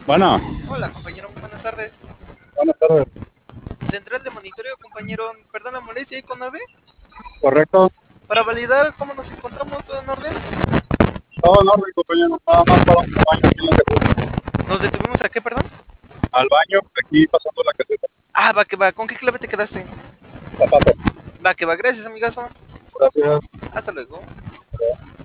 Bueno, Hola, compañero, buenas tardes. buenas tardes. Central de monitoreo, compañero. Perdón la molestia, ¿y con AVE? ¿Correcto? Para validar cómo nos encontramos, todo en orden. Todo en orden, compañero. Nada más para un baño aquí en la caseta. ¿Nos detuvimos a qué, perdón? Al baño, aquí pasando la caseta. Ah, va que va. ¿Con qué clave te quedaste? Zapato. Va que va. Gracias, amigazo. Gracias. Hasta luego.